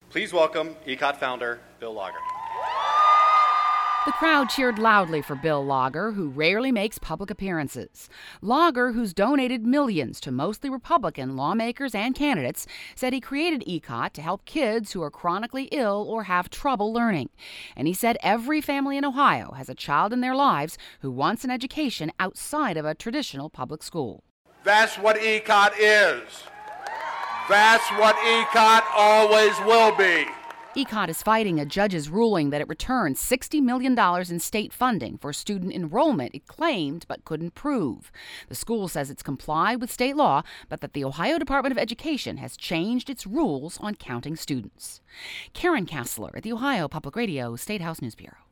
Please welcome ECOT founder Bill Lager. The crowd cheered loudly for Bill Lager, who rarely makes public appearances. Lager, who's donated millions to mostly Republican lawmakers and candidates, said he created ECOT to help kids who are chronically ill or have trouble learning. And he said every family in Ohio has a child in their lives who wants an education outside of a traditional public school. That's what ECOT is. That's what ECOT always will be. ECOT is fighting a judge's ruling that it returned $60 million in state funding for student enrollment it claimed but couldn't prove. The school says it's complied with state law, but that the Ohio Department of Education has changed its rules on counting students. Karen Kassler at the Ohio Public Radio State House News Bureau.